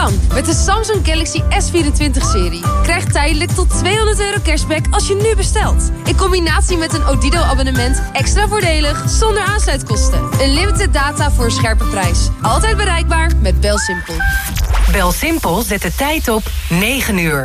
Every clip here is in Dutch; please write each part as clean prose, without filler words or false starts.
kan! Met de Samsung Galaxy S24-serie. Krijg tijdelijk tot €200 cashback als je nu bestelt. In combinatie met een Odido-abonnement extra voordelig zonder aansluitkosten. Unlimited data voor een scherpe prijs. Altijd bereikbaar met BelSimpel. BelSimpel zet de tijd op 9 uur.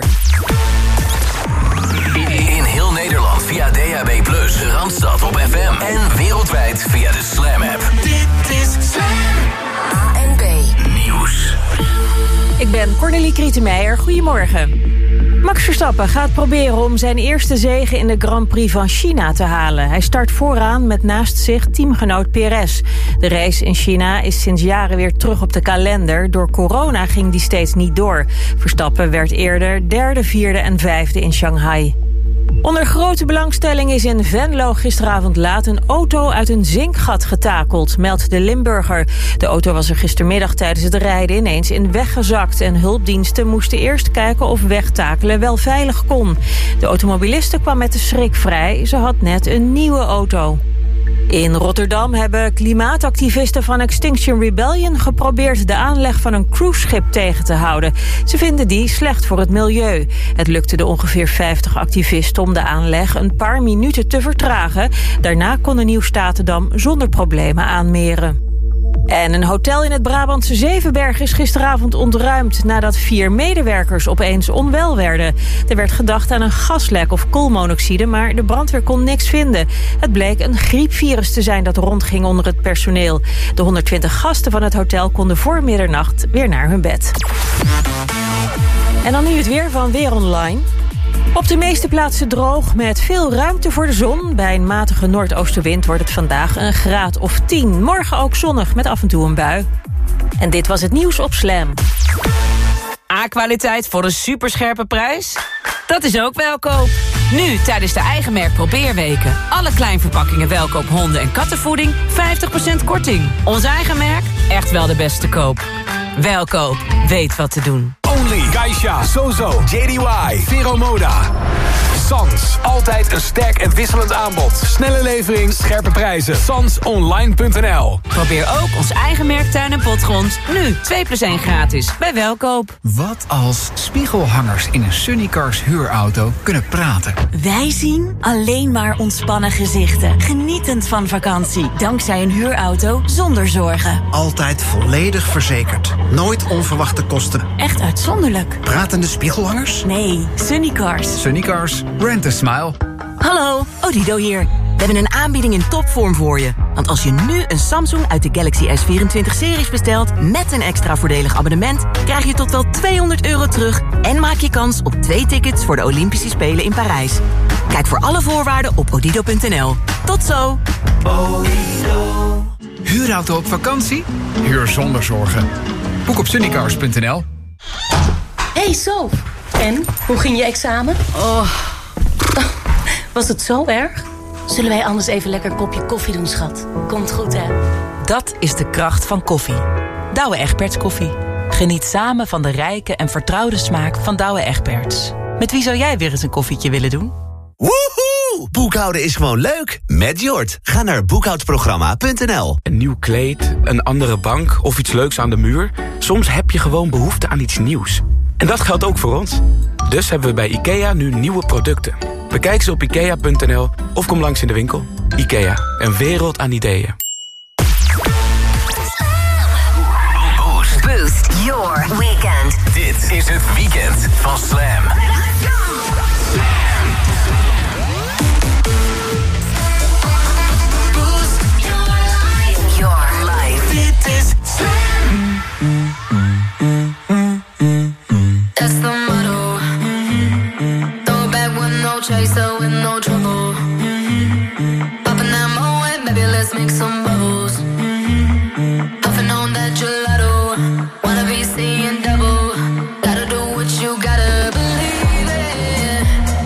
In heel Nederland via DAB+, Randstad op FM en wereldwijd via de Slam-app. Dit is Slam. ANB Nieuws. Ik ben Cornelie Krietenmeijer. Goedemorgen. Max Verstappen gaat proberen om zijn eerste zege in de Grand Prix van China te halen. Hij start vooraan met naast zich teamgenoot Perez. De race in China is sinds jaren weer terug op de kalender. Door corona ging die steeds niet door. Verstappen werd eerder derde, vierde en vijfde in Shanghai. Onder grote belangstelling is in Venlo gisteravond laat een auto uit een zinkgat getakeld, meldt de Limburger. De auto was er gistermiddag tijdens het rijden ineens in weggezakt en hulpdiensten moesten eerst kijken of wegtakelen wel veilig kon. De automobiliste kwam met de schrik vrij, ze had net een nieuwe auto. In Rotterdam hebben klimaatactivisten van Extinction Rebellion geprobeerd de aanleg van een cruiseschip tegen te houden. Ze vinden die slecht voor het milieu. Het lukte de ongeveer 50 activisten om de aanleg een paar minuten te vertragen. Daarna kon de Nieuw-Statendam zonder problemen aanmeren. En een hotel in het Brabantse Zevenberg is gisteravond ontruimd nadat 4 medewerkers opeens onwel werden. Er werd gedacht aan een gaslek of koolmonoxide, maar de brandweer kon niks vinden. Het bleek een griepvirus te zijn dat rondging onder het personeel. De 120 gasten van het hotel konden voor middernacht weer naar hun bed. En dan nu het weer van Weer Online. Op de meeste plaatsen droog met veel ruimte voor de zon. Bij een matige noordoostenwind wordt het vandaag een graad of 10. Morgen ook zonnig met af en toe een bui. En dit was het nieuws op Slam. A-kwaliteit voor een superscherpe prijs? Dat is ook Welkoop. Nu tijdens de eigen merk probeerweken. Alle kleinverpakkingen Welkoop honden- en kattenvoeding 50% korting. Ons eigen merk, echt wel de beste koop. Welkoop, weet wat te doen. Only, Geisha, Sozo, JDY, Vero Moda. Sans, altijd een sterk en wisselend aanbod. Snelle levering, scherpe prijzen. Sansonline.nl. Probeer ook ons eigen merk tuin en potgrond. Nu 2+1 gratis bij Welkoop. Wat als spiegelhangers in een Sunnycars huurauto kunnen praten? Wij zien alleen maar ontspannen gezichten. Genietend van vakantie. Dankzij een huurauto zonder zorgen. Altijd volledig verzekerd. Nooit onverwachte kosten. Echt uitzonderlijk. Pratende spiegelhangers? Nee, Sunnycars. Sunnycars, rent a smile. Hallo, Odido hier. We hebben een aanbieding in topvorm voor je. Want als je nu een Samsung uit de Galaxy S24-series bestelt met een extra voordelig abonnement, krijg je tot wel €200 terug en maak je kans op 2 tickets voor de Olympische Spelen in Parijs. Kijk voor alle voorwaarden op odido.nl. Tot zo! Odido. Huurauto op vakantie? Huur zonder zorgen. Boek op sunnycars.nl. Hey Sof, en hoe ging je examen? Was het zo erg? Zullen wij anders even lekker een kopje koffie doen, schat? Komt goed, hè? Dat is de kracht van koffie. Douwe Egberts koffie. Geniet samen van de rijke en vertrouwde smaak van Douwe Egberts. Met wie zou jij weer eens een koffietje willen doen? Woehoe! Boekhouden is gewoon leuk. Met Jort. Ga naar boekhoudprogramma.nl. Een nieuw kleed, een andere bank of iets leuks aan de muur. Soms heb je gewoon behoefte aan iets nieuws. En dat geldt ook voor ons. Dus hebben we bij IKEA nu nieuwe producten. Bekijk ze op ikea.nl of kom langs in de winkel. IKEA, een wereld aan ideeën. Boost your weekend. Dit is het weekend van Slam. Boost your life. Dit is Slam. That's the motto. Throw back with no chaser, with no trouble. Popping that moe, baby, let's make some bubbles. Puffing on that gelato. Wanna be seeing double. Gotta do what you gotta believe in.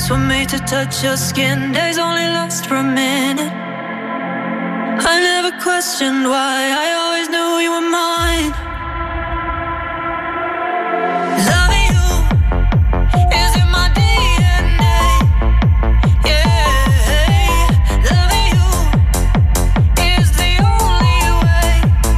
lips were made to touch your skin. Days only last for a minute. I never questioned why, I always knew you were mine. Loving you is in my DNA. Yeah, loving you is the only way.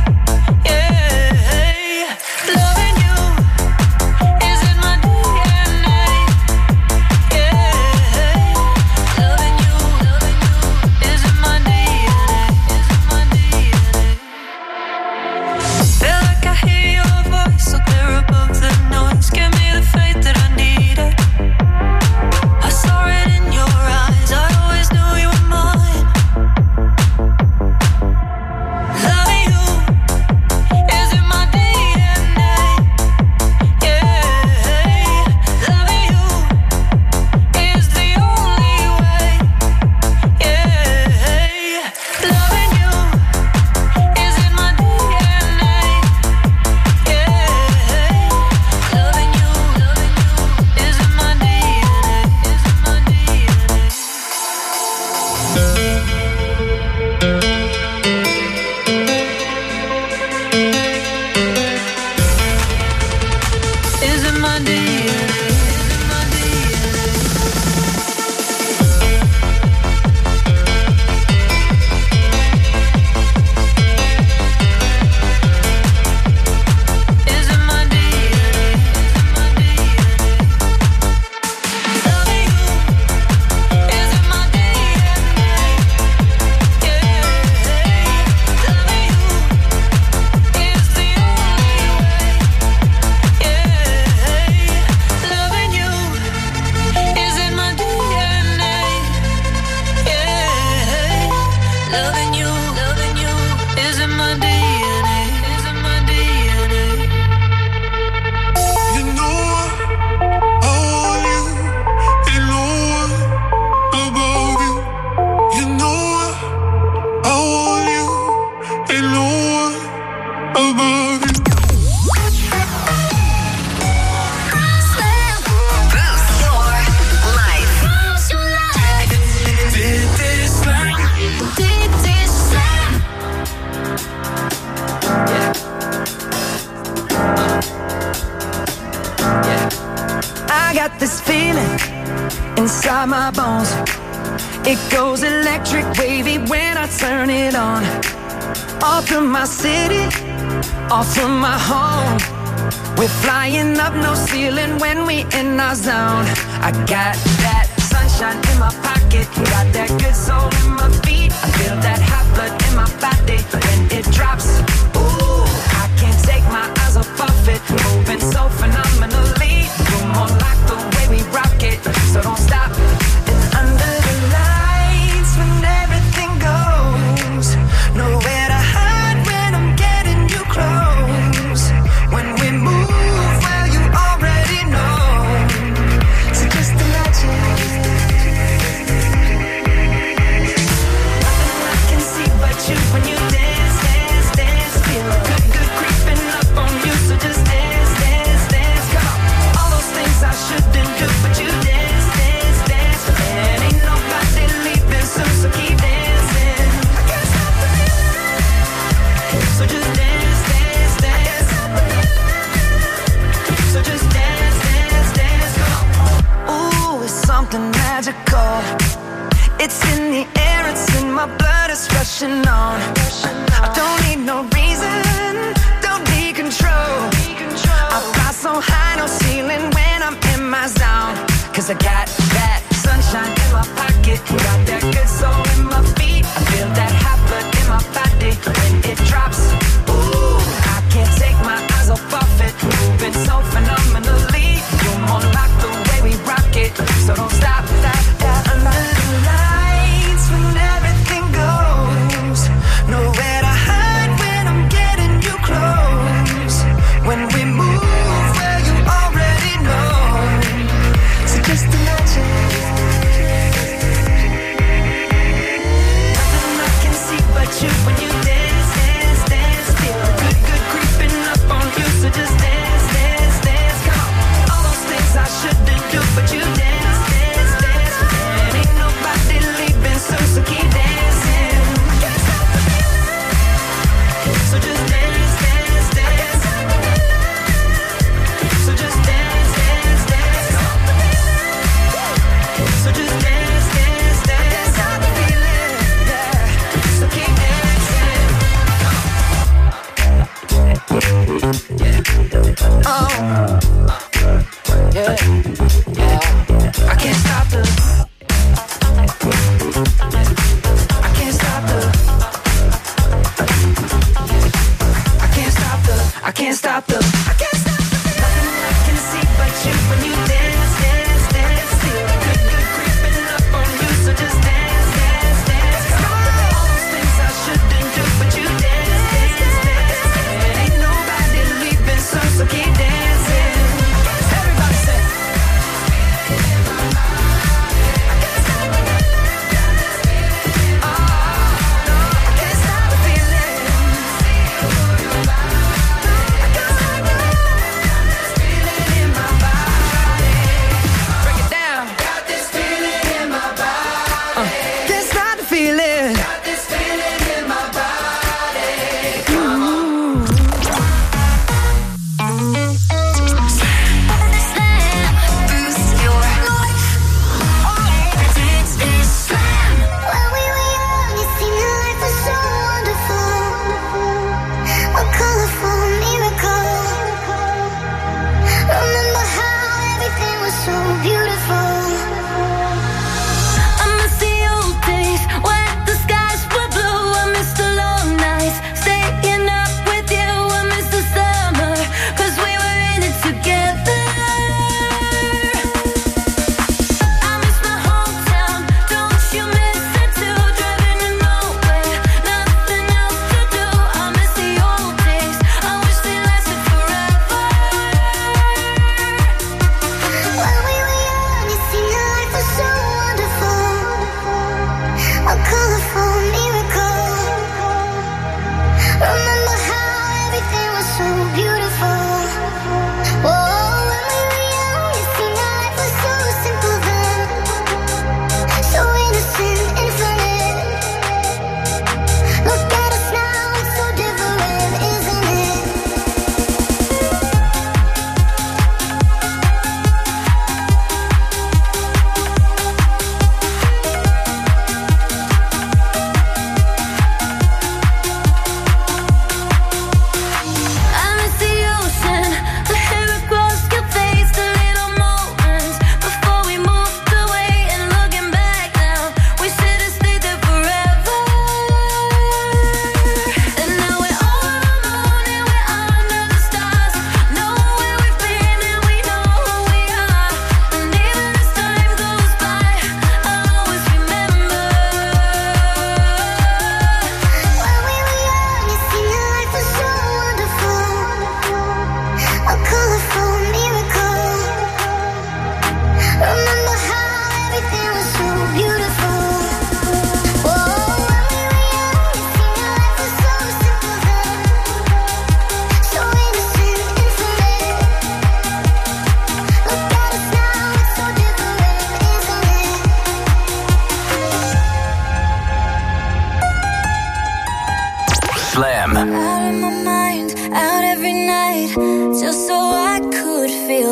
Yeah, loving you is in my DNA. Yeah, loving you is in my DNA. Feel like I hear your voice so clear above the noise. Give me the faith that I needed. I saw it in your eyes. I always knew you were mine. Loving you is in my DNA. Yeah, loving you is the only way. Yeah, loving you is in my DNA. Yeah, loving you is in my DNA. Is in my DNA. Is in my DNA. Loving you is in my DNA. Yeah, loving you is the only way. Yeah, loving you is in my DNA. Yeah, loving you is in my DNA. Is in my DNA. You know I want you, you know above you. You know I want you, you know above you. Boost your life. Dit is Slam. Dit is Slam. I got this feeling inside my bones. It goes electric wavy when I turn it on. Off from my city, off from my home. We're flying up, no ceiling when we in our zone. I got that sunshine in my pocket, got that good soul in my feet. I feel that hot blood in my body when it drops. Ooh, I can't take my eyes off it, moving so phenomenally. You're more like the way we rock it, so don't stop. And under the lights when everything goes, nowhere to hide when I'm getting you close. When we move, well, you already know. So just imagine. Nothing I can see but you when you dance, dance, dance. Feel good, good creeping up on you. So just dance, dance, dance. Come on. All those things I shouldn't do, but you dance, dance, dance. And ain't nobody leaving soon, so keep dancing. I can't stop the feeling. So just dance, dance, dance. So just dance, dance, dance. Come on. Ooh, it's something magical. It's in the air, it's in my blood, it's rushing on. I don't need no reason, don't need control. I fly so high, no ceiling when I'm in my zone. Cause I got that sunshine in my pocket, got that good soul in my feet. I feel that hot blood in my body when it drops. Ooh, I can't take my eyes off it, moving so phenomenally. You're more like the way we rock it, so don't stop, stop, stop. Under the lights when everything goes, nowhere to hide when I'm getting you close. When we move, well, you already know. So just imagine.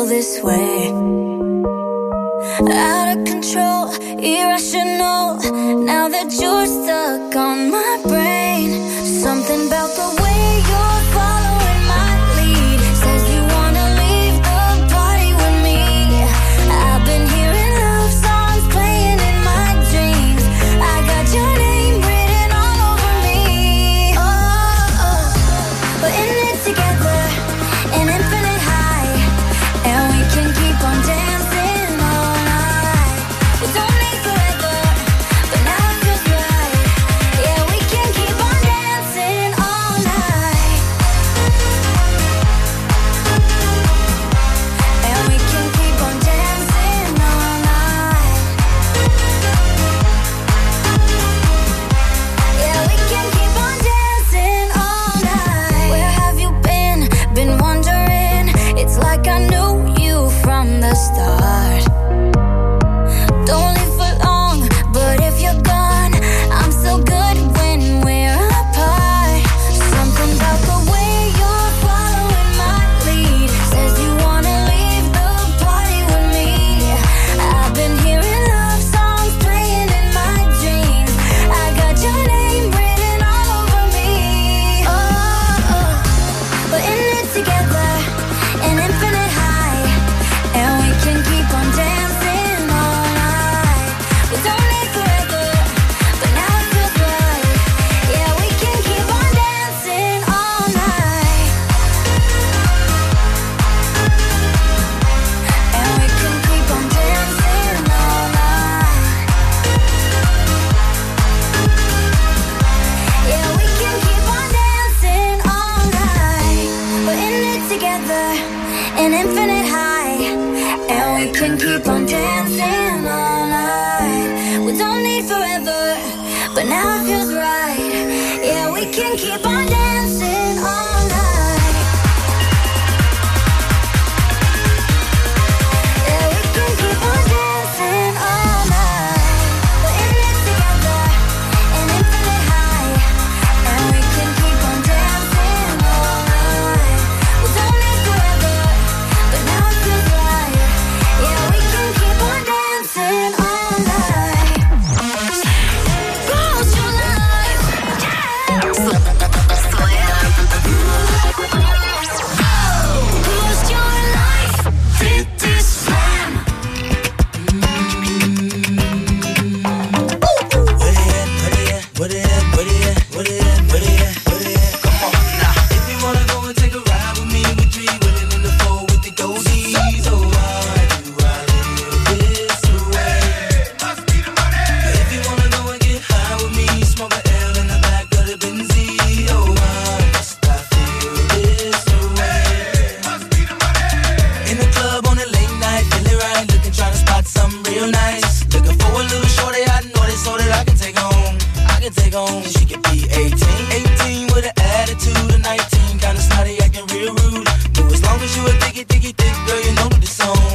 this way. Out of control, irrational. Now that you're stuck on my brain, something about the way you're following my lead says you wanna leave the party with me. I've been hearing love songs playing in my dreams. I got your name written all over me. Oh, oh. We're in it together, an infinite high, and we can keep on dancing all night. We don't need forever, but now it feels right. Yeah, we can keep on dancing all night. And we can keep on dancing all night. Yeah, we can keep on dancing all night. Where have you been? Been wondering. It's like I knew you from the start. Don't leave for long, but if you're gone, I'm so good when we're apart. Something about the way you're following my lead says you wanna leave the party with me. I've been hearing love songs playing in my dreams. I got your name written all over me. Oh, oh. We're in it together, an infinite high, and we can keep on dancing all night. We don't need forever, but now it feels right. Yeah, we can keep on dancing all night. And we can keep on dancing all night. Yeah, we can keep on dancing all night. We're in it together, an infinite high, and we can keep on dancing all night. We don't need forever, but now it feels right. Yeah, we can keep on dancing all night. Yeah, we can keep on dancing all night. We're in it together, an infinite high, and we can keep on dancing all night. We don't need forever, but now it feels right. Yeah, we can keep on dancing all night. Close your life, yeah. Close your life. Dit is Slam. What it at? Come on now. If you wanna go and take a ride with me, we three willing in the four with the goldies. Oh, why do I live this way? Must be the money. If you wanna go and get high with me, smoke a L in the back of the Benzie. Oh, why must I feel this way? Must be the money. In the club on a late night, feeling right, looking, trying to spot something real nice. Looking for a little shorty, I know this so that I can take home. Take home, she could be 18 with an attitude of 19, kinda snotty, acting real rude. But as long as you a thick, girl, you know that it's on.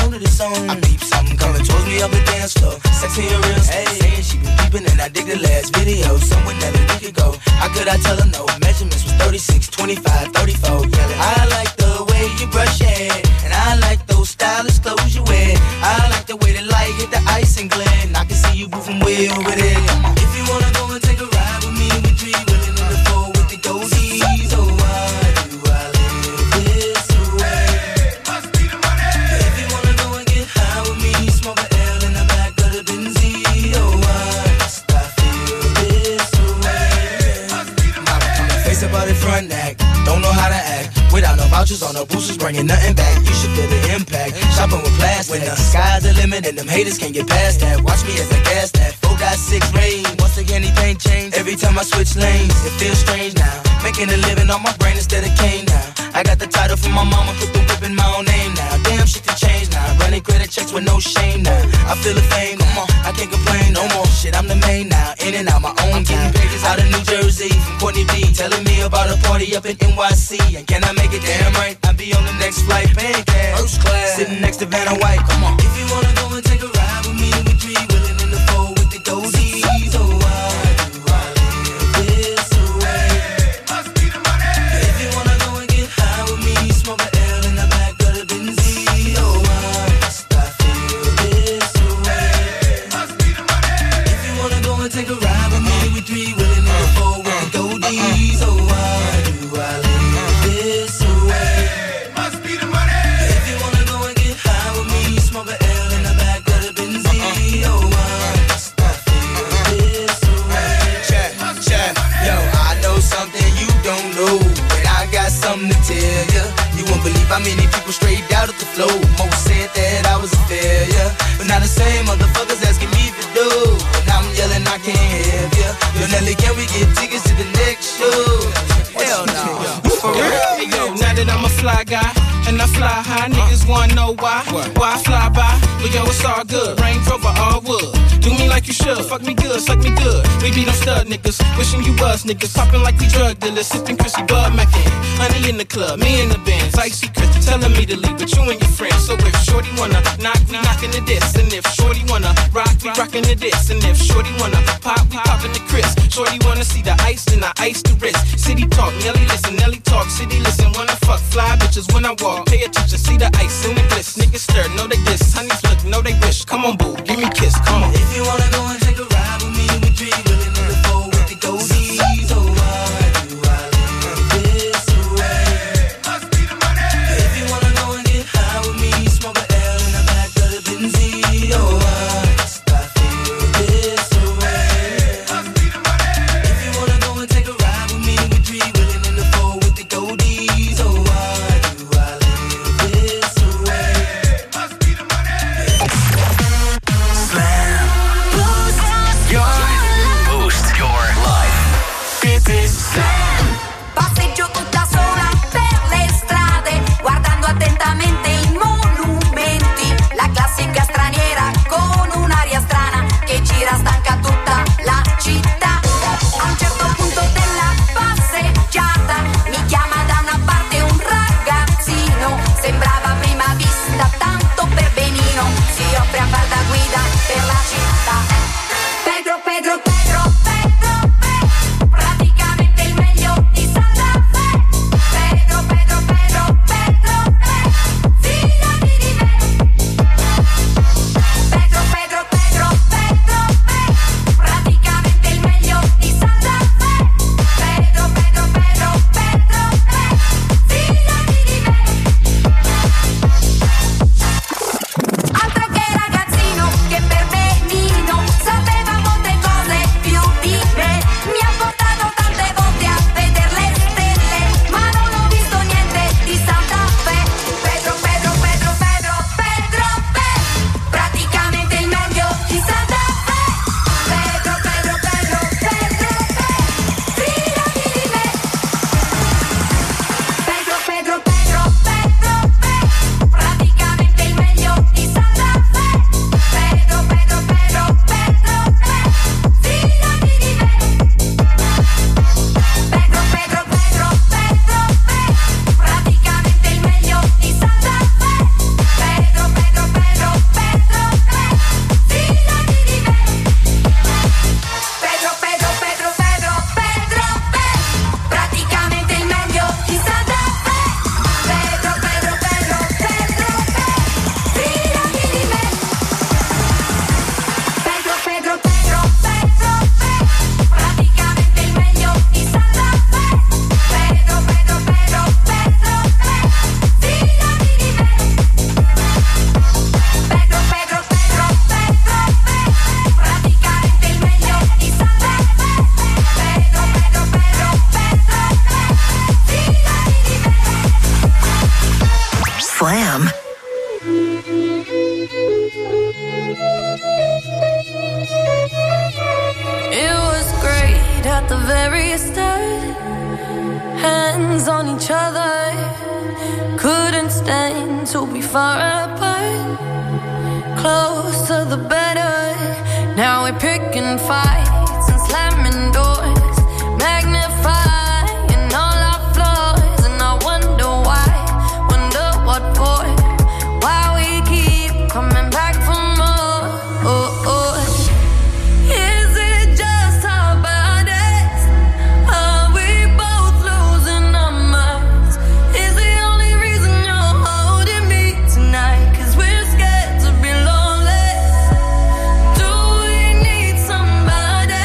I peep something coming towards me up the dance floor. Sexy and real, saying she been peeping, and I dig the last video. Somewhere that a week ago. How could I tell her no? Measurements was 36, 25, 34. Yelling, I like the way you brush your hair, and I like those stylish clothes you wear. I like the way the light hit the ice and glint. I can see you moving way over there. If you wanna go and take a ride with me, we three willing in the four with the goldies. Oh, why do I live this way? Must be the money. If you wanna go and get high with me, smoke a L in the back of the Benzie. Oh, why must I feel this way? Must be the money. Face about it front neck, don't know how to act. Without no vouchers on no boosters, bringing nothing back. You should feel the impact. Shopping with plastic. When the sky's the limit and them haters can't get past that. Watch me as I gas that. 4.6 range. Once again, anything change. Every time I switch lanes, it feels strange now. Making a living on my brain instead of cane now. I got the title from my mama, put the whip in my own name now. Damn, shit can change now. Running credit checks with no shame now. I feel the fame, come on, I can't complain no more. Shit, I'm the main now. In and out my own game. Pages out of New Jersey from Courtney B. Telling me about a party up in NYC. And can I make it damn right? I'll be on the next flight, paying cash. First class, sitting next to Vanna White. Come on. If you wanna go and take a ride with me, we three willing in the four with the goldies. Oh, why do I live this way? Must be the money. If you wanna go and get high with me, smoke a L in the back of the Benzie. Nelly, can we get tickets to the next show? Hell no. For real? Hey, yo, now that I'm a fly guy and I fly high, niggas wanna know why? Why I fly by? But yo, it's all good. Range Rover, all wood. Do me like you should. Fuck me good, suck me good. We be them stud niggas. Wishing you was niggas. Popping like we drug dealers. Sipping Chrissy Bud Mackin. Honey in the club, me in the Benz. Icy Chris telling me to leave with you and your friends. So if Shorty wanna knock, we knockin' the diss. And if Shorty wanna rock, we rockin' the diss. And if Shorty wanna pop, we poppin' the Chris. Shorty wanna see the ice, then I ice the wrist. City talk, Nelly listen, Nelly talk. City listen, wanna fuck fly bitches when I walk. Pay attention, see the ice in the bliss. Niggas stir, know they diss. Honeys look, know they wish. Come on, boo, give me a kiss, come on. If you wanna go and take a ride with me, we be willing in the four with the goldies. Oh, why do I live this way? Must be the money. If you wanna go and get high with me, smoke a L in the back of the Benzie. Oh, why must I feel this way? Must be the money. If you wanna go and take a ride with me, we be willing in the four with the goldies. Oh, why do I live this way? Must be the money. Slam. Boost your life. Dit is Slam. Passeggio tutta sola per le strade, guardando attentamente i monumenti. La classica straniera con un'aria strana che gira stanca tutta la città. A un certo punto della passeggiata mi chiama da una parte un ragazzino. Sembrava a prima vista tanto per benino. Si offre a far da guida per la città. Pedro, Pedro, Pedro, Pedro, Pedro, praticamente il meglio di Santa Fe. Pedro, Pedro, Pedro, Pedro, Pedro, fidati di me. Pedro, Pedro, Pedro, Pedro, Pedro, praticamente il meglio di Santa Fe. Pedro, Pedro, Pedro, Pedro, Pedro, fidati di me. Altro che ragazzino che per benino sapeva molte cose più di me. Mi ha portato tante volte a vedere le stelle, ma non ho visto niente di Santa Fe. Pedro, Pedro, Pedro, Pedro, Pedro, Pedro, praticamente il meglio di Santa Fe. Pedro, Pedro, Pedro, Pedro, Pedro, fidati di me. Pedro, Pedro, Pedro, Pedro, Pedro, praticamente il meglio di Santa Fe. Pedro, Pedro, Pedro, Pedro, Pedro, fidati di me. Pedro, Pedro, Pedro, Pedro, Pedro, praticamente il meglio di Santa Fe. Pedro, Pedro, Pedro, Pedro, Pedro, fidati di me. Pedro, Pedro, Pedro, Pedro, Pedro, Pedro, praticamente il meglio di Santa Fe. Pedro, Pedro, Pedro, Pedro, Pedro, fidati di me. Pedro, Pedro, Pedro, Pedro, Pedro, praticamente il meglio di Santa Fe. Pedro, Pedro, Pedro, Pedro, Pedro, fidati di me. Pedro, Pedro, Pedro, Pedro, Pedro, praticamente il meglio di Santa Fe. Pedro, Pedro, Pedro, Pedro, fidati di me. Slam. It was great at the very start. Hands on each other. Couldn't stand to be far apart. Closer the better. Now we're picking fights and slamming doors. Magnifying all our flaws. And I wonder why. Wonder what for. Why we keep coming back for more. Oh, oh. Is it just our bodies? Are we both losing our minds? Is the only reason you're holding me tonight? 'Cause we're scared to be lonely. Do we need somebody?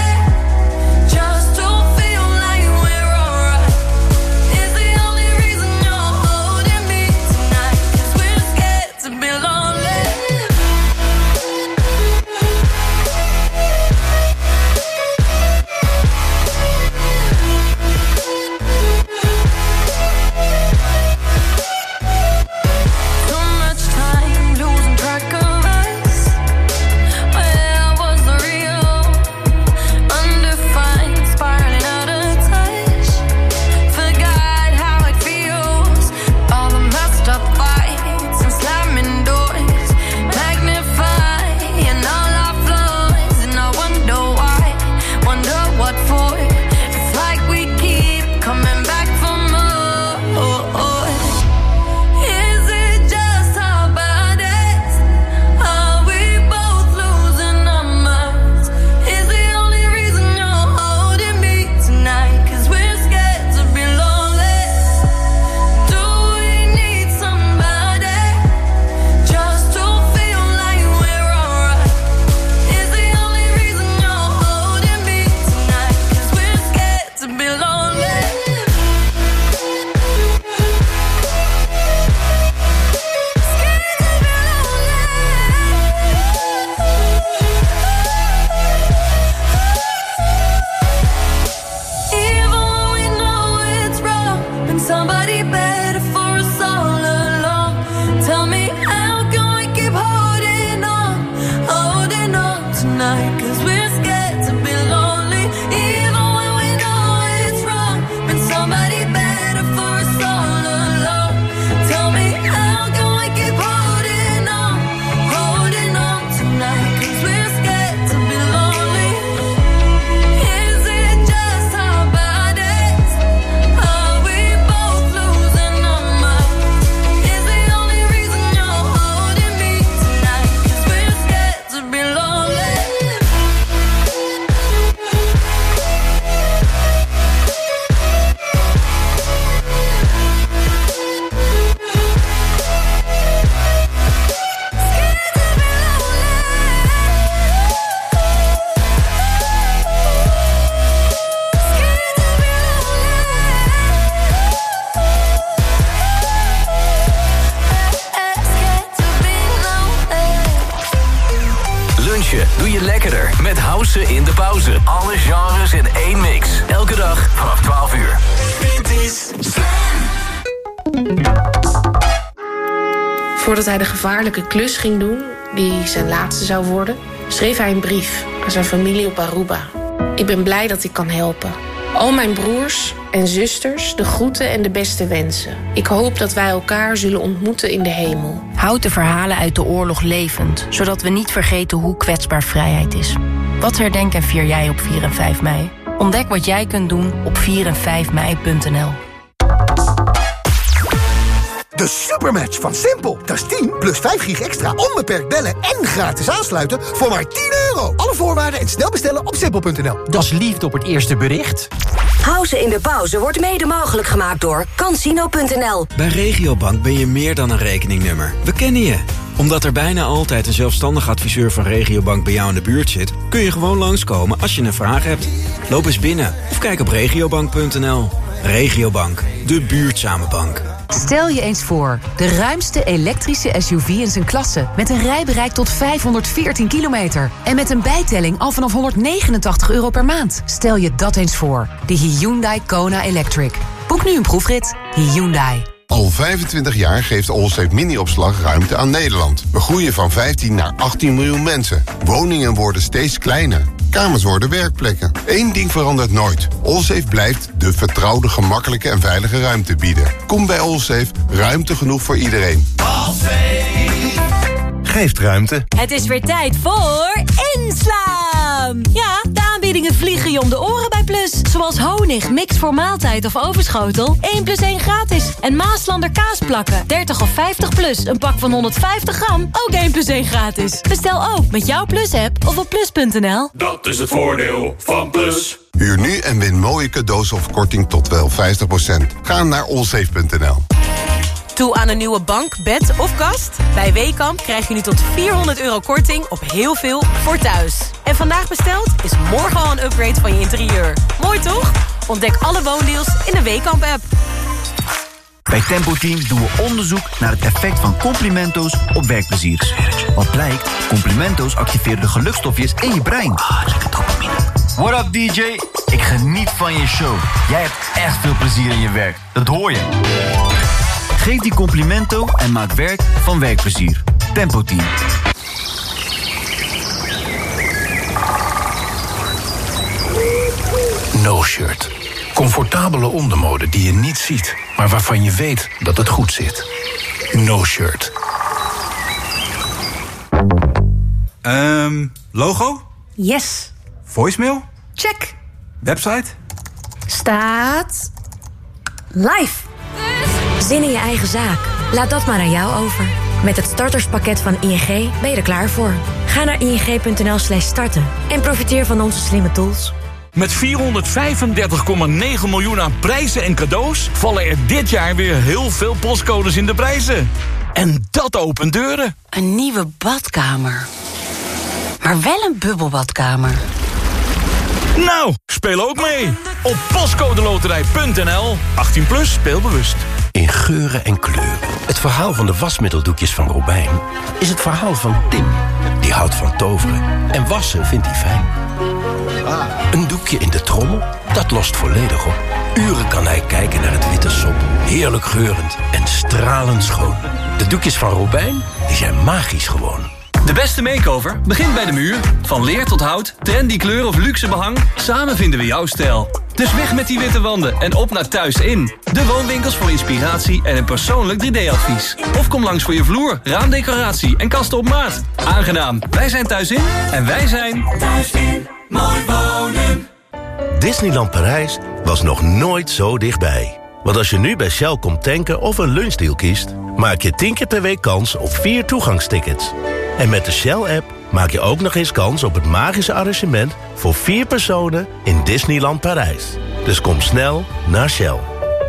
feestje doe je lekkerder met House in de pauze. Alle genres in één mix. Elke dag vanaf 12 uur. Dit is Voordat hij de gevaarlijke klus ging doen, die zijn laatste zou worden, schreef hij een brief aan zijn familie op Aruba. Ik ben blij dat ik kan helpen. Al mijn broers en zusters, de groeten en de beste wensen. Ik hoop dat wij elkaar zullen ontmoeten in de hemel. Houd de verhalen uit de oorlog levend, zodat we niet vergeten hoe kwetsbaar vrijheid is. Wat herdenk en vier jij op 4 en 5 mei? Ontdek wat jij kunt doen op 4en5mei.nl. De supermatch van Simpel. Dat is 10 plus 5 gig extra, onbeperkt bellen en gratis aansluiten voor maar €10. Alle voorwaarden en snel bestellen op simpel.nl. Dat is liefde op het eerste bericht. House in de pauze wordt mede mogelijk gemaakt door Cansino.nl. Bij Regiobank ben je meer dan een rekeningnummer. We kennen je. Omdat er bijna altijd een zelfstandig adviseur van Regiobank bij jou in de buurt zit, kun je gewoon langskomen als je een vraag hebt. Loop eens binnen of kijk op regiobank.nl. Regiobank, de buurtzame bank. Stel je eens voor, de ruimste elektrische SUV in zijn klasse, met een rijbereik tot 514 kilometer. En met een bijtelling al vanaf €189 per maand. Stel je dat eens voor, de Hyundai Kona Electric. Boek nu een proefrit. Hyundai. Al 25 jaar geeft Allsafe Mini-opslag ruimte aan Nederland. We groeien van 15 naar 18 miljoen mensen. Woningen worden steeds kleiner. Kamers worden werkplekken. Eén ding verandert nooit. Allsafe blijft de vertrouwde, gemakkelijke en veilige ruimte bieden. Kom bij Allsafe, ruimte genoeg voor iedereen. Geeft ruimte. Het is weer tijd voor inslaan. Ja, de aanbiedingen vliegen je om de oren bij Plus. Zoals honig, mix voor maaltijd of overschotel. 1 plus 1 gratis. En Maaslander kaasplakken. 30 of 50 plus. Een pak van 150 gram. Ook 1 plus 1 gratis. Bestel ook met jouw Plus-app of op plus.nl. Dat is het voordeel van Plus. Huur nu en win mooie cadeaus of korting tot wel 50%. Ga naar allsafe.nl. Toe aan een nieuwe bank, bed of kast? Bij Weekamp krijg je nu tot €400 korting op heel veel voor thuis. En vandaag besteld is morgen al een upgrade van je interieur. Mooi toch? Ontdek alle woondeals in de Weekamp-app. Bij Tempo Team doen we onderzoek naar het effect van complimento's op werkplezier. Wat blijkt? Complimento's activeren de gelukstofjes in je brein. What up DJ? Ik geniet van je show. Jij hebt echt veel plezier in je werk. Dat hoor je. Geef die complimento en maak werk van werkplezier. Tempo Team. No Shirt. Comfortabele ondermode die je niet ziet, maar waarvan je weet dat het goed zit. No Shirt. Logo? Yes. Voicemail? Check. Website? Staat live. Zin in je eigen zaak? Laat dat maar aan jou over. Met het starterspakket van ING ben je er klaar voor. Ga naar ing.nl/starten en profiteer van onze slimme tools. Met 435,9 miljoen aan prijzen en cadeaus vallen er dit jaar weer heel veel postcodes in de prijzen. En dat opent deuren. Een nieuwe badkamer. Maar wel een bubbelbadkamer. Nou, speel ook mee op postcodeloterij.nl. 18 plus, speelbewust. In geuren en kleuren. Het verhaal van de wasmiddeldoekjes van Robijn is het verhaal van Tim. Die houdt van toveren en wassen vindt hij fijn. Een doekje in de trommel, dat lost volledig op. Uren kan hij kijken naar het witte sop. Heerlijk geurend en stralend schoon. De doekjes van Robijn, die zijn magisch gewoon. De beste makeover begint bij de muur. Van leer tot hout, trendy kleur of luxe behang. Samen vinden we jouw stijl. Dus weg met die witte wanden en op naar Thuis In. De woonwinkels voor inspiratie en een persoonlijk 3D-advies. Of kom langs voor je vloer, raamdecoratie en kasten op maat. Aangenaam, wij zijn Thuis In en wij zijn... Thuis In, mooi wonen. Disneyland Parijs was nog nooit zo dichtbij. Want als je nu bij Shell komt tanken of een lunchdeal kiest... maak je 10 keer per week kans op 4 toegangstickets. En met de Shell-app maak je ook nog eens kans op het magische arrangement... voor 4 personen in Disneyland Parijs. Dus kom snel naar Shell.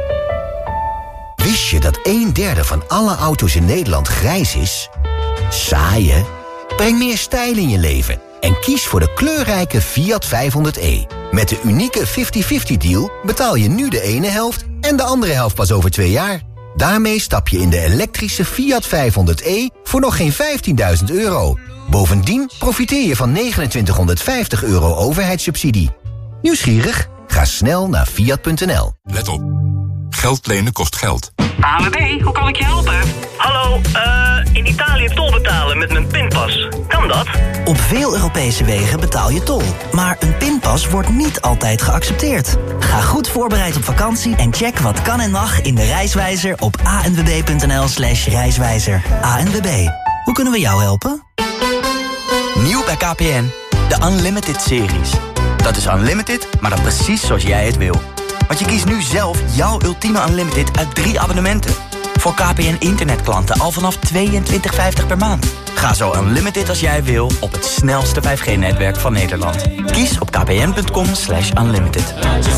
Wist je dat 1/3 van alle auto's in Nederland grijs is? Saai, hè? Breng meer stijl in je leven en kies voor de kleurrijke Fiat 500e. Met de unieke 50-50 deal betaal je nu de ene helft... en de andere helft pas over 2 jaar. Daarmee stap je in de elektrische Fiat 500e voor nog geen €15.000. Bovendien profiteer je van €2950 overheidssubsidie. Nieuwsgierig? Ga snel naar fiat.nl. Let op. Geld lenen kost geld. ANWB, hoe kan ik je helpen? Hallo, in Italië tol betalen met mijn pinpas. Kan dat? Op veel Europese wegen betaal je tol. Maar een pinpas wordt niet altijd geaccepteerd. Ga goed voorbereid op vakantie en check wat kan en mag in de reiswijzer op anwb.nl/reiswijzer. ANWB, hoe kunnen we jou helpen? Nieuw bij KPN, de Unlimited series. Dat is unlimited, maar dan precies zoals jij het wil. Want je kiest nu zelf jouw ultieme unlimited uit 3 abonnementen. Voor KPN internetklanten al vanaf €22,50 per maand. Ga zo unlimited als jij wil op het snelste 5G-netwerk van Nederland. Kies op kpn.com/unlimited.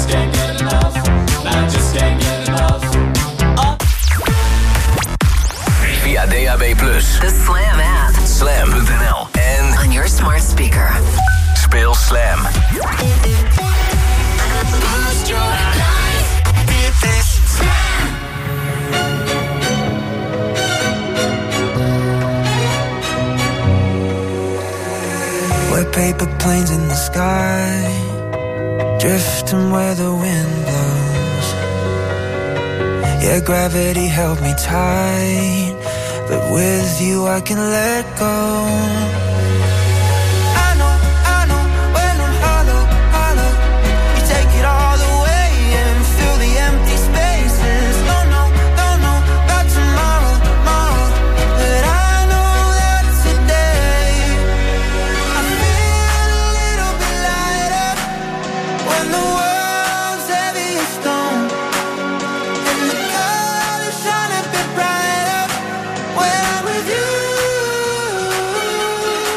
Via DAB+, The Slam app. Slam.nl en On your smart speaker. speel Slam. We're paper planes in the sky, drifting where the wind blows. Yeah, gravity held me tight, but with you I can let go. I know, when I'm hollow, you take it all away and fill the empty spaces. Don't know about tomorrow, but I know that today I feel a little bit lighter when the world's heavy as stone and the colors shine a bit brighter when I'm with you.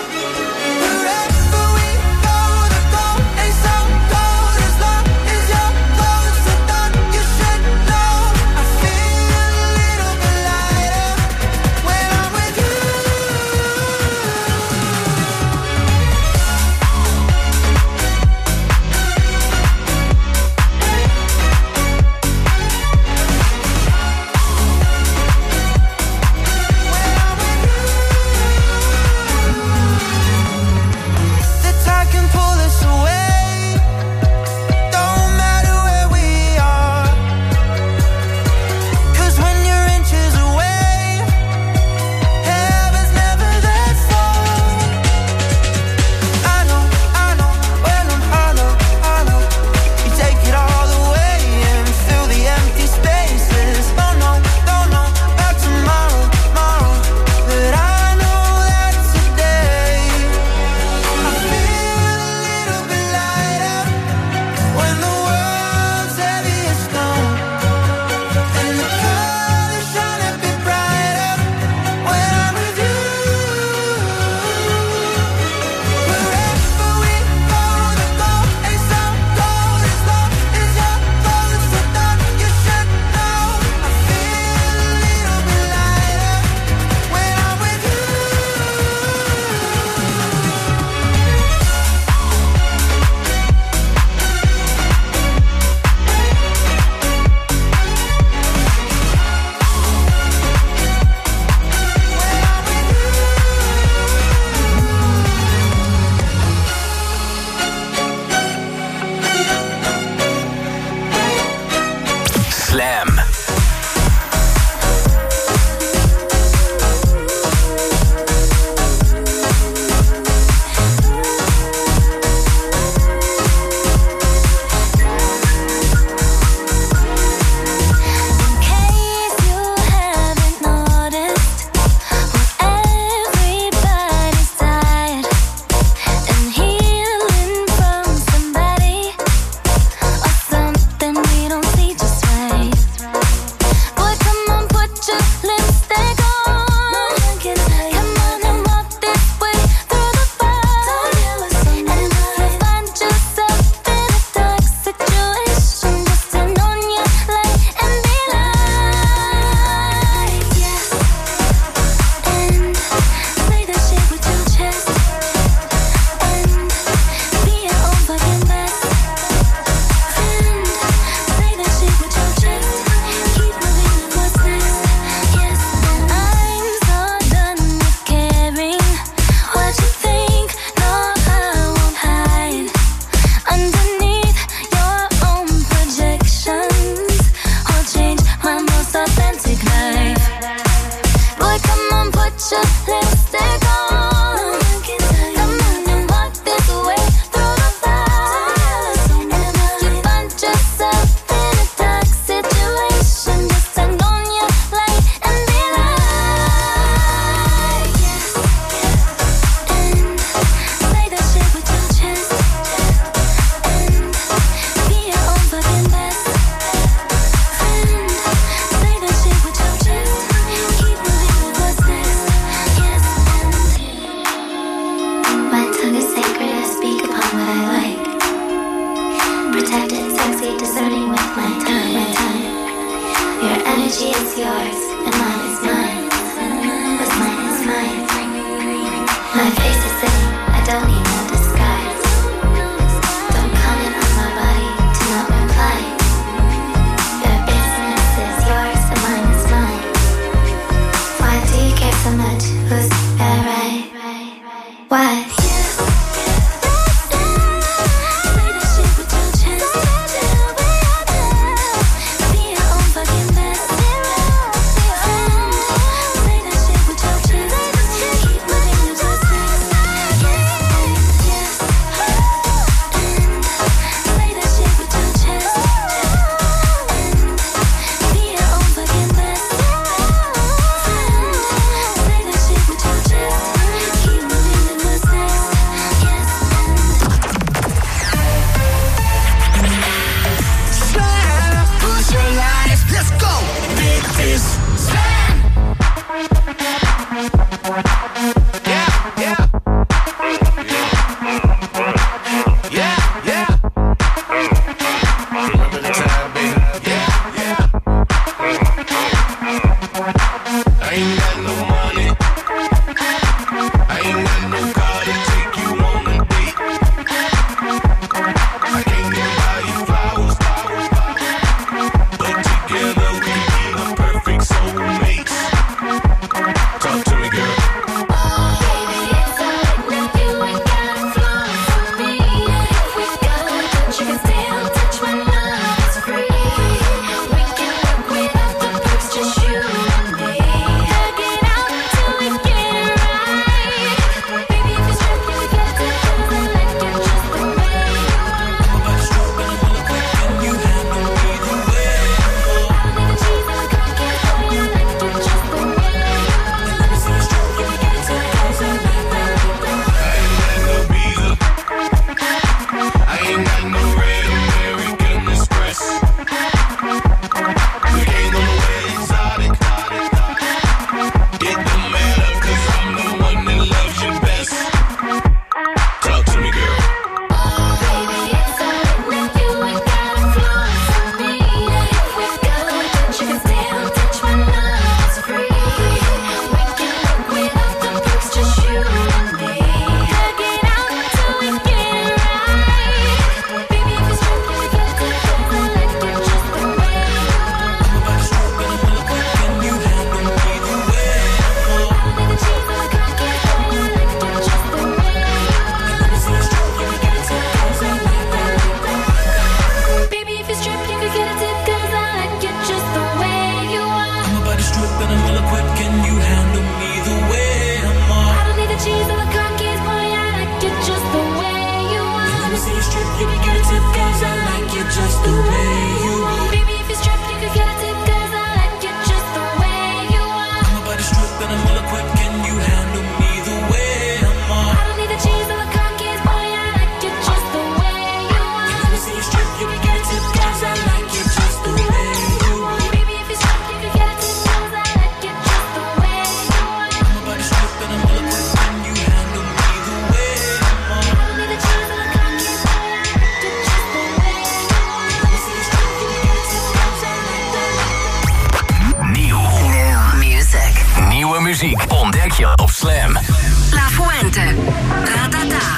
op Slam. La Fuente, Ratata.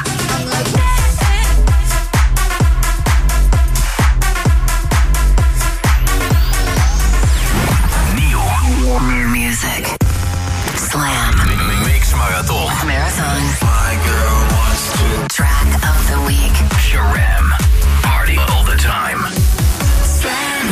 New music. Slam. Mix Marathon. Marathon. My girl wants to. Track of the week. Sharam. Party all the time. Slam.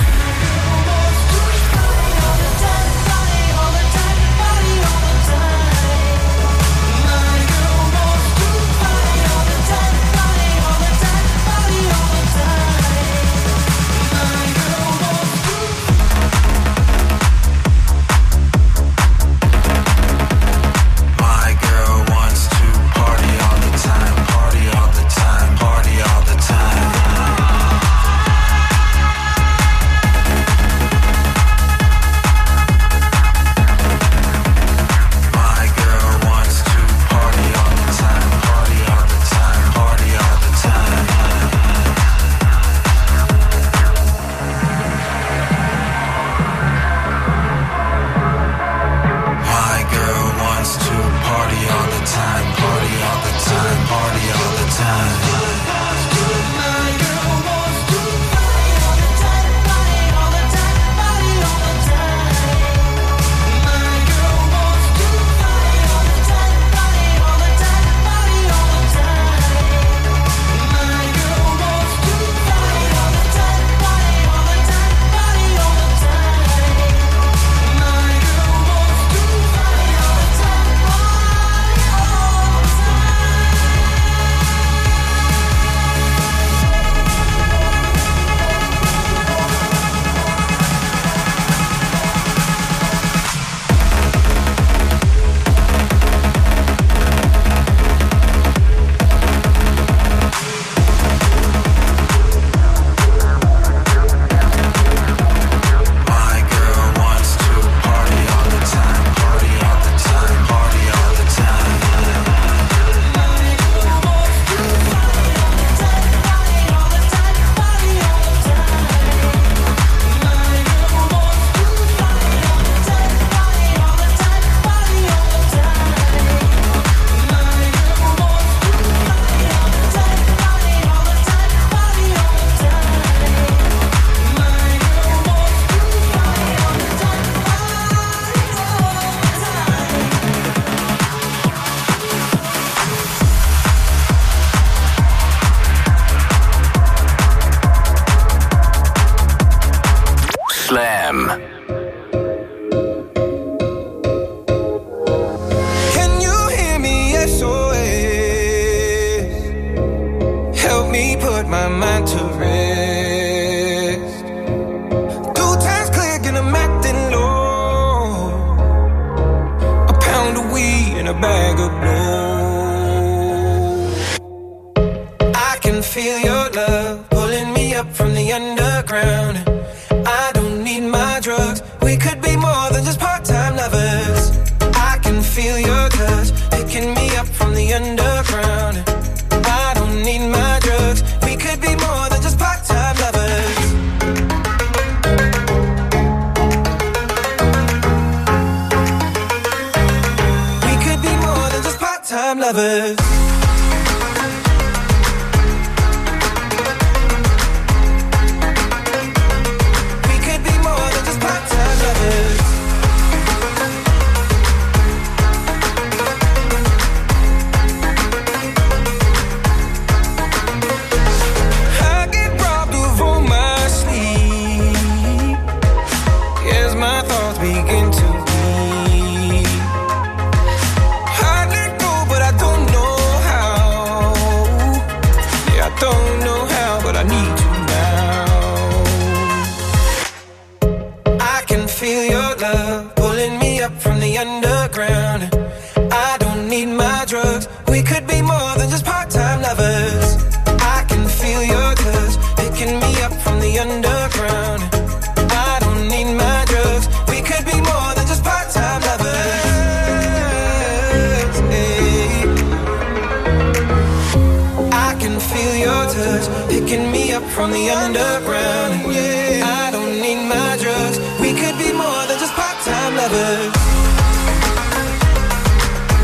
From the underground, I don't need my drugs. We could be more than just part-time lovers.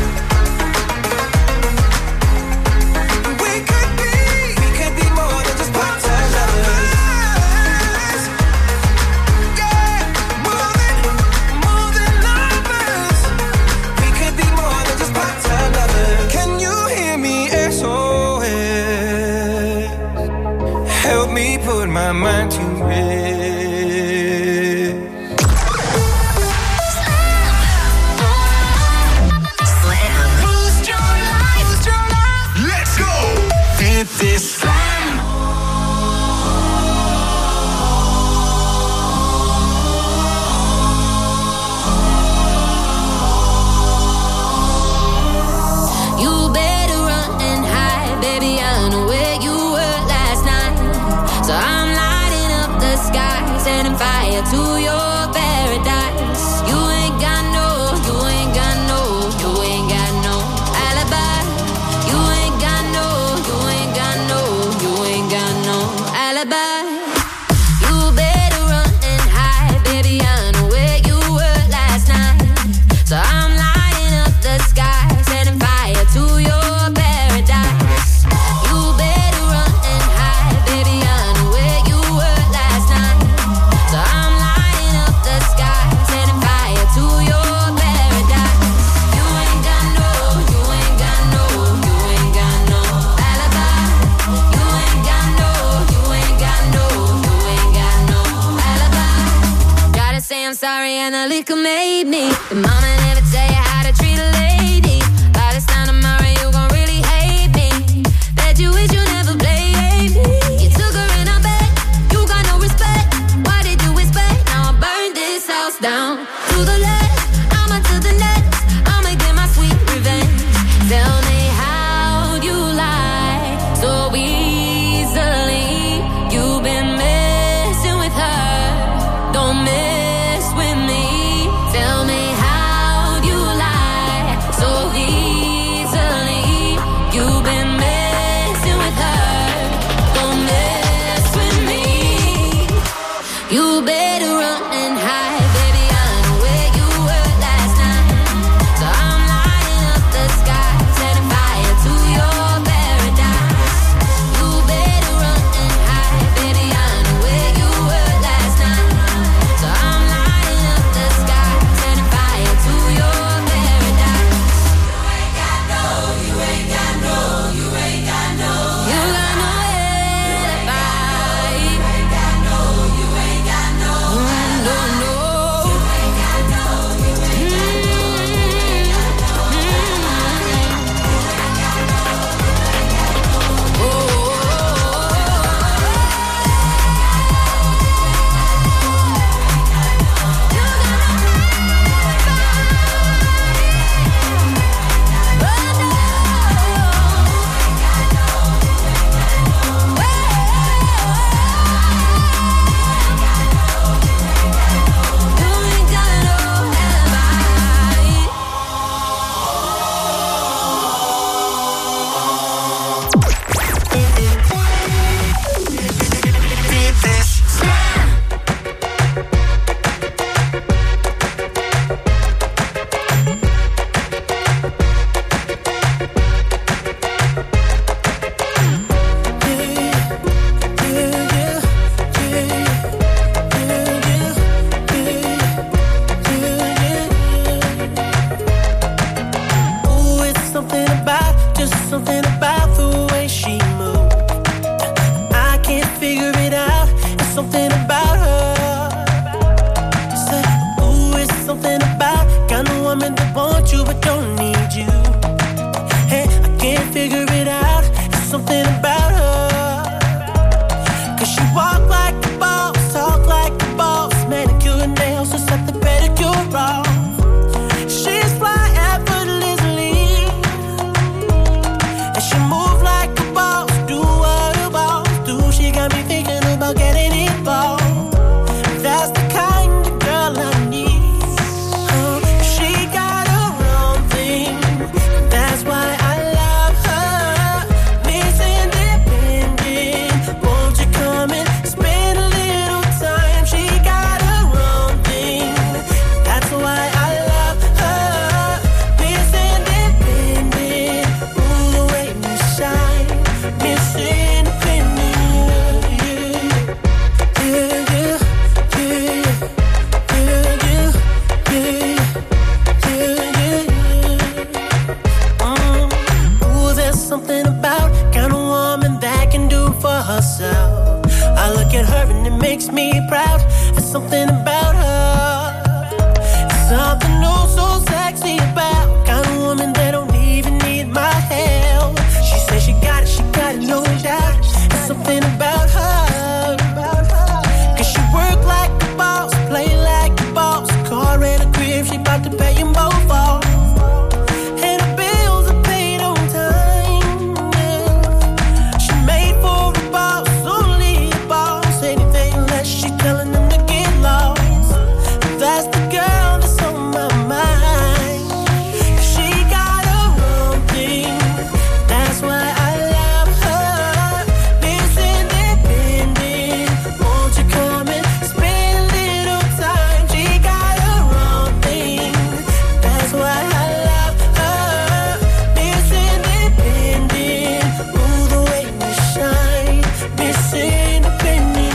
my mind to rest. Boost your life. Let's go. Dit is Slam. Setting fire to your paradise. You ain't got no alibi. You ain't got no alibi. You better run and hide, baby. I know where you were last night. So I'm lighting up the sky, setting fire to your paradise. You better run and hide, baby. I know where you were last night. So I'm lighting up the sky, setting fire to your paradise. You ain't got no alibi. You ain't got no alibi. Gotta say I'm sorry and the liquor made me. The mama never tell you how to treat a lady. By this time tomorrow you gon' really hate me. Bet you wish you never played me. You took her in a bed, you got no respect. What did you expect? Now I burned this house down to the left. I'ma to the next. I'ma get my sweet revenge. Tell me how you lie so easily. You've been messing with her. Don't mess with me. Tell me how you lie so easily. You've been messing with her. Don't mess with me. You better run and hide, baby. I know where you were last night. So I'm lighting up the sky, setting fire to your paradise. You better run and hide, baby. I know where you were last night. So I'm lighting up the sky, setting fire to your paradise. You ain't got no alibi. You got no alibi. You ain't got no. something about kind of woman that can do for herself. I look look at her and it makes me proud. There's something about her. There's something oh so sexy about. Kind of woman that don't even need my help. She says she got it, no doubt. There's something about her. Cause she work like a boss, play like a boss. Car and a crib, she bout to pay them both off. And her bills are paid on time, yeah. She made for a boss, only a boss. Anything less, she telling them to get lost. That's the girl that's on my mind. She got her own thing, that's why I love her. Miss Independent, won't you come and spend a little time? She got her own thing, that's why I love her. Miss Independent, ooh, the way you shine. Miss Independent,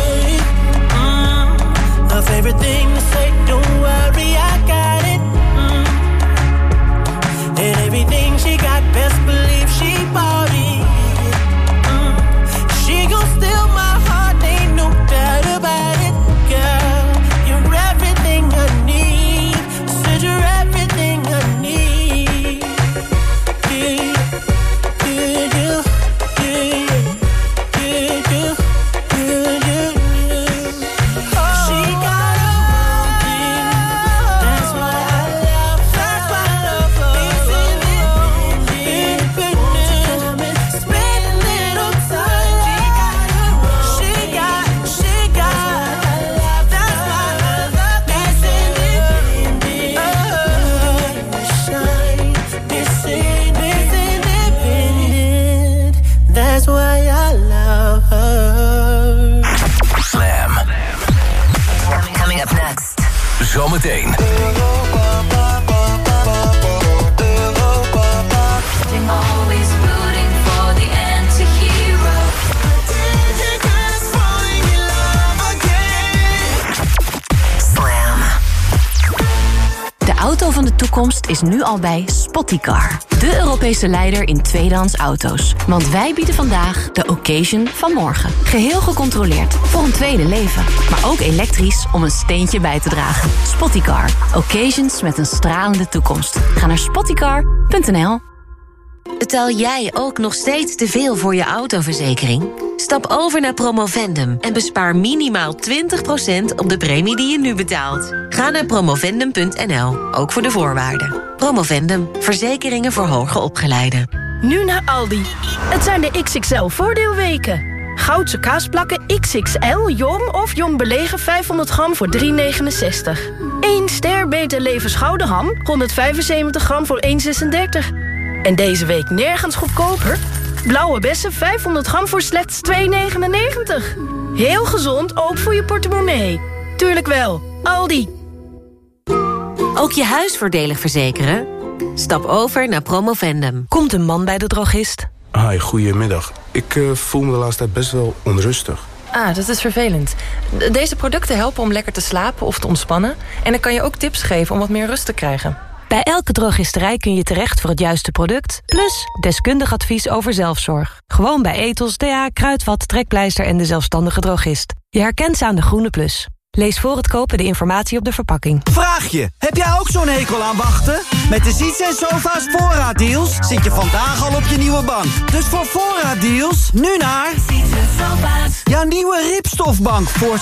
her favorite thing to say, don't worry, I got it. And everything she got, best believe she bought it. She gon' steal my heart, ain't no doubt about it. Girl, you're everything I need. Said you're everything I need. She got her own thing, that's why I love her. Miss Independent, won't you come and spend a little time? She got I love, that's why I love Miss Independent. Shine, Miss Independent, that's why I love her. Slam. Coming up next. Zometeen. Always rooting for the anti-hero. Slam. De auto van de toekomst is nu al bij Spottycar. De Europese leider in tweedehands auto's. Want wij bieden vandaag de occasion van morgen. Geheel gecontroleerd voor een tweede leven. Maar ook elektrisch om een steentje bij te dragen. Spottycar. Occasions met een stralende toekomst. Ga naar spottycar.nl. Betaal jij ook nog steeds te veel voor je autoverzekering? Stap over naar Promovendum en bespaar minimaal 20% op de premie die je nu betaalt. Ga naar promovendum.nl, ook voor de voorwaarden. Promovendum, verzekeringen voor hoger opgeleiden. Nu naar Aldi. Het zijn de XXL voordeelweken. Goudse kaasplakken XXL, jong of jong belegen 500 gram voor €3,69. 1 ster Beter Leven schouderham, 175 gram voor €1,36. En deze week nergens goedkoper. Blauwe bessen 500 gram voor slechts €2,99. Heel gezond, ook voor je portemonnee. Tuurlijk wel, Aldi. Ook je huis voordelig verzekeren? Stap over naar Promovendum. Komt een man bij de drogist. Hi, goedemiddag. Ik voel me de laatste tijd best wel onrustig. Ah, dat is vervelend. Deze producten helpen om lekker te slapen of te ontspannen. En dan kan je ook tips geven om wat meer rust te krijgen. Bij elke drogisterij kun je terecht voor het juiste product... plus deskundig advies over zelfzorg. Gewoon bij Ethos, DA, Kruidvat, Trekpleister en de zelfstandige drogist. Je herkent ze aan de groene plus. Lees voor het kopen de informatie op de verpakking. Vraag je, heb jij ook zo'n hekel aan wachten? Met de Ziets en Sofa's voorraaddeals zit je vandaag al op je nieuwe bank. Dus voor voorraaddeals, nu naar Ziets en Sofa's. Jouw nieuwe ripstofbank voor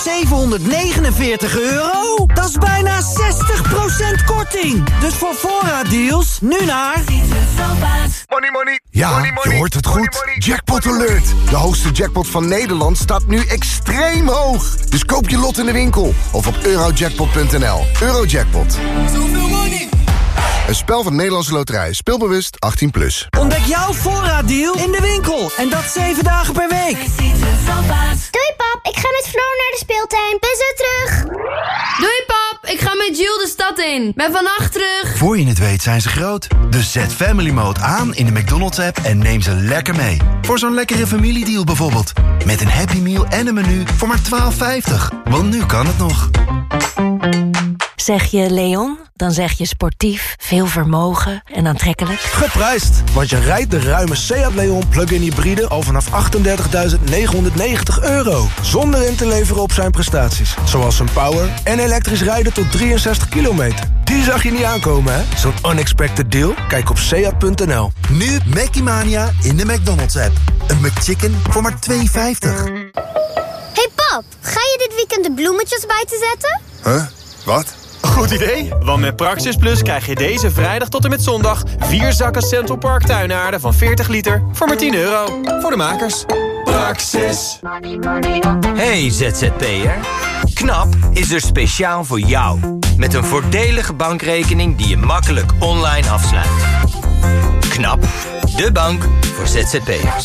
€749. Dat is bijna 60% korting. Dus voor voorraaddeals, nu naar Ziets en Sofa's. Money, money. Ja, je hoort het goed. Jackpot alert. De hoogste jackpot van Nederland staat nu extreem hoog. Dus koop je lot in de winkel of op eurojackpot.nl. Eurojackpot. Zoveel money. Een spel van Nederlandse Loterij. Speelbewust 18+. Ontdek jouw voorraaddeal in de winkel. En dat 7 dagen per week. Doei pap, ik ga met Floor naar de speeltuin. Ben zo terug. Doei pap, ik ga met Jill de stad in. Ben vannacht terug. Voor je het weet zijn ze groot. Dus zet Family Mode aan in de McDonald's app en neem ze lekker mee. Voor zo'n lekkere familiedeal bijvoorbeeld. Met een Happy Meal en een menu voor maar $12,50. Want nu kan het nog. Zeg je Leon, dan zeg je sportief, veel vermogen en aantrekkelijk. Geprijsd, want je rijdt de ruime Seat Leon plug-in hybride al vanaf €38.990. Zonder in te leveren op zijn prestaties. Zoals zijn power en elektrisch rijden tot 63 kilometer. Die zag je niet aankomen, hè? Zo'n unexpected deal? Kijk op seat.nl. Nu Mackimania in de McDonald's app. Een McChicken voor maar $2,50. Hey pap, ga je dit weekend de bloemetjes buiten zetten? Huh? Wat? Goed idee, want met Praxis Plus krijg je deze vrijdag tot en met zondag 4 zakken Central Park tuinaarden van 40 liter voor maar €10. Voor de makers. Praxis. Hey ZZP'er. KNAP is er speciaal voor jou. Met een voordelige bankrekening die je makkelijk online afsluit. KNAP, de bank voor ZZP'ers.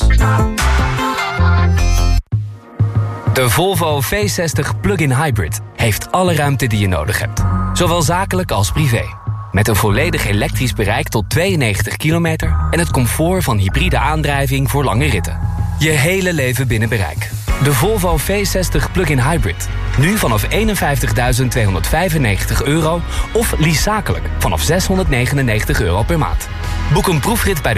De Volvo V60 Plug-in Hybrid heeft alle ruimte die je nodig hebt. Zowel zakelijk als privé. Met een volledig elektrisch bereik tot 92 kilometer... en het comfort van hybride aandrijving voor lange ritten. Je hele leven binnen bereik. De Volvo V60 Plug-in Hybrid. Nu vanaf €51.295 of lease zakelijk vanaf €699 per maand. Boek een proefrit bij de